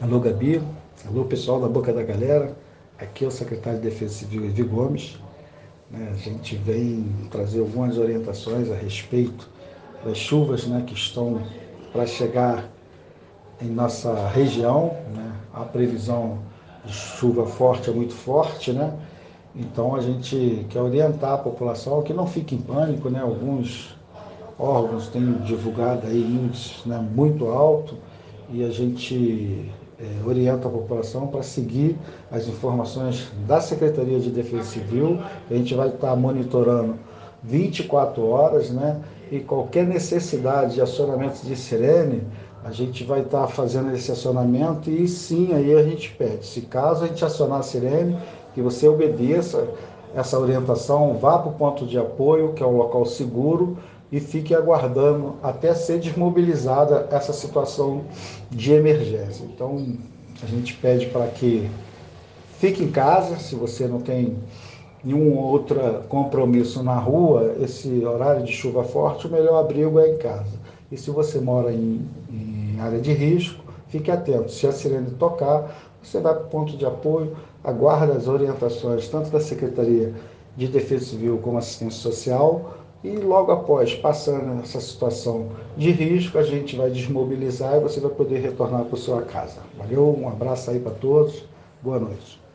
Alô, Gabi. Alô, pessoal da Boca da Galera. Aqui é o secretário de Defesa Civil, Evi Gomes. A gente vem trazer algumas orientações a respeito das chuvas, que estão para chegar em nossa região. A previsão de chuva forte é muito forte, Então a gente quer orientar a população que não fique em pânico, Alguns órgãos têm divulgado aí índices, muito alto, e a gente orienta a população para seguir as informações da Secretaria de Defesa Civil. A gente vai estar monitorando 24 horas, e qualquer necessidade de acionamento de sirene, a gente vai estar fazendo esse acionamento, e sim, aí a gente pede, se caso a gente acionar a sirene, que você obedeça essa orientação, vá para o ponto de apoio, que é um local seguro, e fique aguardando até ser desmobilizada essa situação de emergência. Então, a gente pede para que fique em casa, se você não tem nenhum outro compromisso na rua, esse horário de chuva forte, o melhor abrigo é em casa. E se você mora em área de risco, fique atento. Se a sirene tocar, você vai para o ponto de apoio, aguarda as orientações tanto da Secretaria de Defesa Civil como Assistência Social, e logo após, passando essa situação de risco, a gente vai desmobilizar e você vai poder retornar para sua casa. Valeu, um abraço aí para todos, boa noite.